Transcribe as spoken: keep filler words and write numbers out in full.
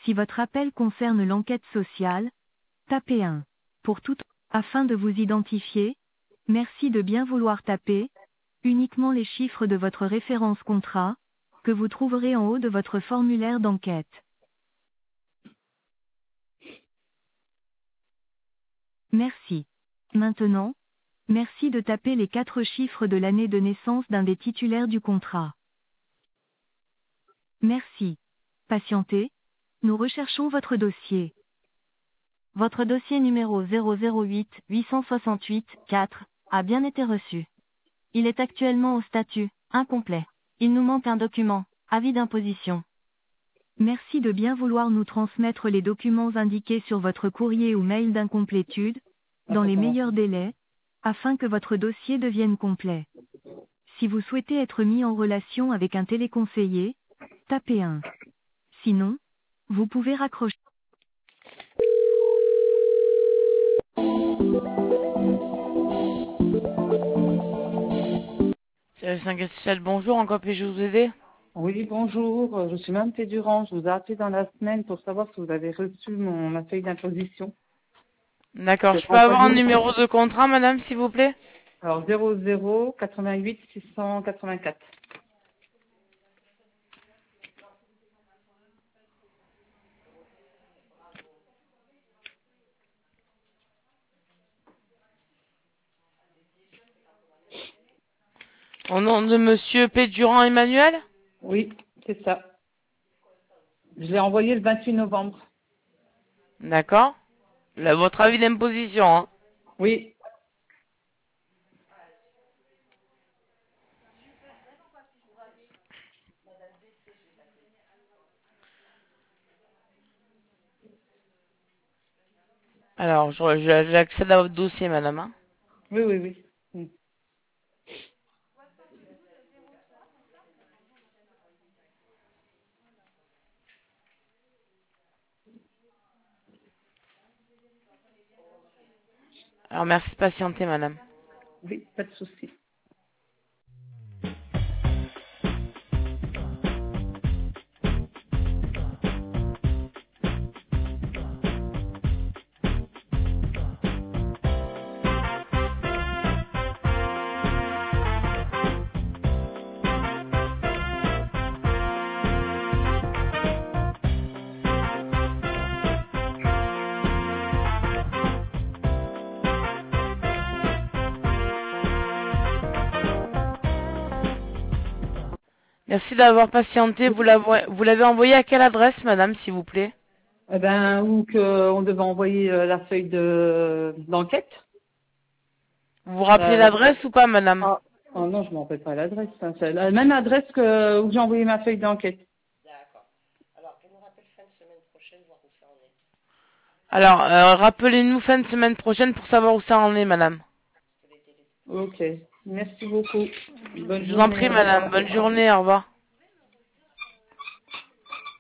Si votre appel concerne l'enquête sociale, tapez un. Pour tout, afin de vous identifier, merci de bien vouloir taper uniquement les chiffres de votre référence contrat, que vous trouverez en haut de votre formulaire d'enquête. Merci. Maintenant, merci de taper les quatre chiffres de l'année de naissance d'un des titulaires du contrat. Merci. Patientez. Nous recherchons votre dossier. Votre dossier numéro zéro zéro huit huit six huit quatre a bien été reçu. Il est actuellement au statut incomplet. Il nous manque un document, avis d'imposition. Merci de bien vouloir nous transmettre les documents indiqués sur votre courrier ou mail d'incomplétude, dans les meilleurs délais, afin que votre dossier devienne complet. Si vous souhaitez être mis en relation avec un téléconseiller, tapez un. Sinon, vous pouvez raccrocher. Service cinq social, bonjour, en quoi puis-je vous aider? Oui, bonjour, euh, je suis Mme Durand. Je vous ai appelé dans la semaine pour savoir si vous avez reçu mon, ma feuille d'imposition. D'accord, J'ai je peux avoir un renvoyé numéro de contrat, madame, s'il vous plaît? alors zéro zéro quatre-vingt-huit six cent quatre-vingt-quatre. Au nom de monsieur P. Durand Emmanuel? Oui, c'est ça. Je l'ai envoyé le vingt-huit novembre. D'accord. Là, votre avis d'imposition, hein. Oui, Alors, je- je- j'accède à votre dossier, madame, hein. oui, oui, oui. Mm. Alors, merci de patienter, madame. Oui, pas de souci. Merci d'avoir patienté. Vous l'avez vous l'avez envoyé à quelle adresse, madame, s'il vous plaît? Eh ben, ou qu'on devait envoyer euh, la feuille de d'enquête. Vous vous rappelez La- la- l'adresse ou pas, madame? Ah, oh non, je ne me rappelle pas l'adresse. hein. C'est la même adresse que où j'ai envoyé ma feuille d'enquête. Alors, euh, rappelez-nous fin de semaine prochaine pour savoir où ça en est, madame. Ok. Merci beaucoup. Bonne Je vous en journée. prie, Au madame. revoir. Bonne journée. Au revoir.